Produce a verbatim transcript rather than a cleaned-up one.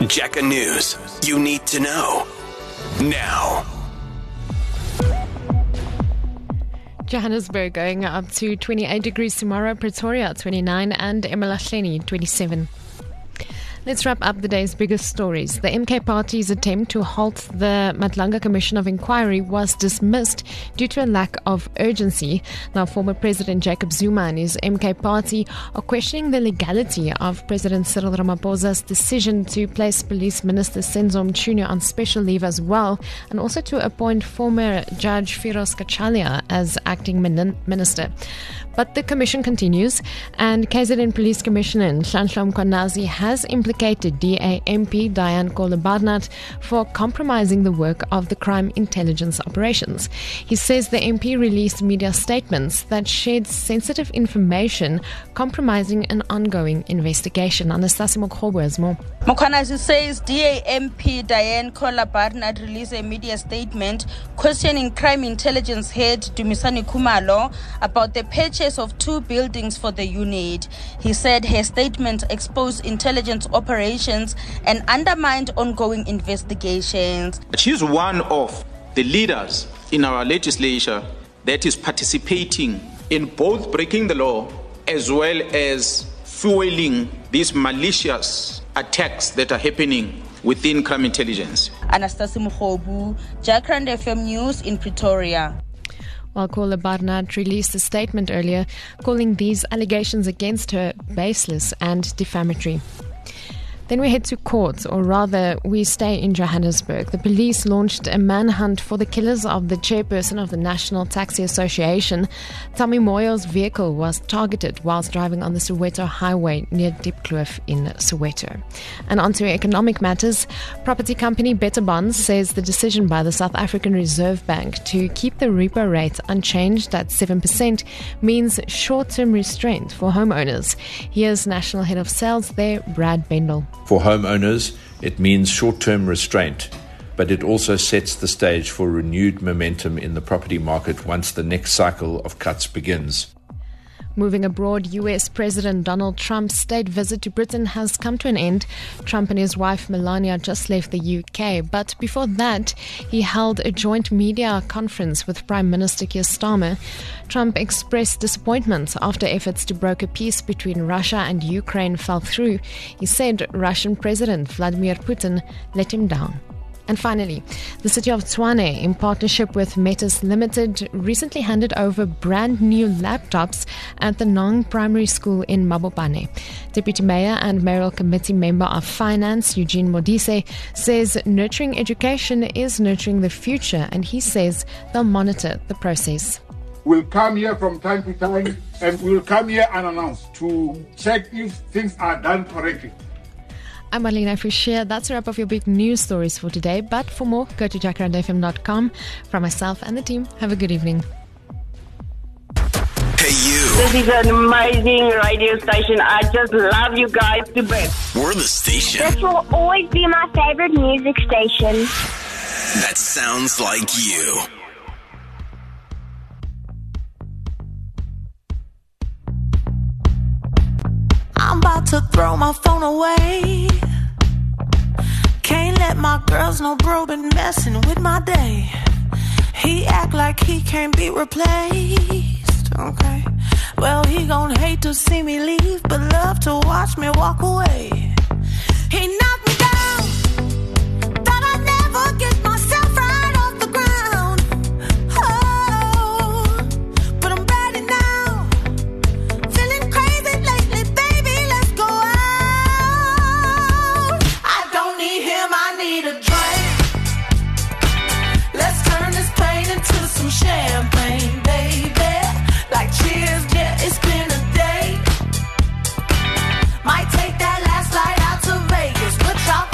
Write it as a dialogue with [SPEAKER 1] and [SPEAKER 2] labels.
[SPEAKER 1] Jacka News. You need to know now.
[SPEAKER 2] Johannesburg going up to twenty-eight degrees tomorrow, Pretoria twenty-nine, and eMalahleni twenty-seven. Let's wrap up the day's biggest stories. The M K Party's attempt to halt the Matlanga Commission of Inquiry was dismissed due to a lack of urgency. Now, former President Jacob Zuma and his M K Party are questioning the legality of President Cyril Ramaphosa's decision to place Police Minister Senzo Mchunu on special leave as well, and also to appoint former Judge Firoz Kachalia as acting min- minister. But the commission continues, and K Z N Police Commissioner Nhlanhla Mkhwanazi has implicated D A M P Diane Kohler-Barnard for compromising the work of the Crime Intelligence Operations. He says the M P released media statements that shared sensitive information, compromising an ongoing investigation. Anastasia Mokhobo has more.
[SPEAKER 3] Mkhwanazi says D A M P Diane Kohler-Barnard released a media statement questioning Crime Intelligence head Dumisani Khumalo about the purchase of two buildings for the unit. He said her statement exposed intelligence operations and undermined ongoing investigations.
[SPEAKER 4] She's one of the leaders in our legislature that is participating in both breaking the law as well as fueling these malicious attacks that are happening within crime intelligence.
[SPEAKER 3] Anastasia Mukhobu, Jackrand F M News in Pretoria.
[SPEAKER 2] While Kohler-Barnard released a statement earlier calling these allegations against her baseless and defamatory. Then we head to court, or rather, we stay in Johannesburg. The police launched a manhunt for the killers of the chairperson of the National Taxi Association. Tommy Moyo's vehicle was targeted whilst driving on the Soweto Highway near Diepkloof in Soweto. And on to economic matters. Property company Better Bonds says the decision by the South African Reserve Bank to keep the repo rate unchanged at seven percent means short-term restraint for homeowners. Here's National Head of Sales there, Brad Bendel.
[SPEAKER 5] For homeowners, it means short-term restraint, but it also sets the stage for renewed momentum in the property market once the next cycle of cuts begins.
[SPEAKER 2] Moving abroad, U S President Donald Trump's state visit to Britain has come to an end. Trump and his wife Melania just left the U K, but before that, he held a joint media conference with Prime Minister Keir Starmer. Trump expressed disappointment after efforts to broker peace between Russia and Ukraine fell through. He said Russian President Vladimir Putin let him down. And finally, the city of Tshwane, in partnership with Metis Limited, recently handed over brand new laptops at the Nong Primary School in Mabopane. Deputy Mayor and Mayoral Committee Member of Finance, Eugene Modise, says nurturing education is nurturing the future, and he says they'll monitor the process.
[SPEAKER 6] We'll come here from time to time, and we'll come here unannounced to check if things are done correctly.
[SPEAKER 2] I'm Marlene Fischer. That's a wrap of your big news stories for today. But for more, go to jackrand f m dot com. From myself and the team, have a good evening.
[SPEAKER 1] Hey, you.
[SPEAKER 7] This is an amazing radio station. I just love you guys to bits.
[SPEAKER 1] We're the station
[SPEAKER 8] This will always be my favorite music station.
[SPEAKER 1] that sounds like you.
[SPEAKER 9] I'm about to throw my phone away. Can't let my girls know bro been messing with my day. He act like he can't be replaced. Okay, well he gon' hate to see me leave, but love to watch me walk away. He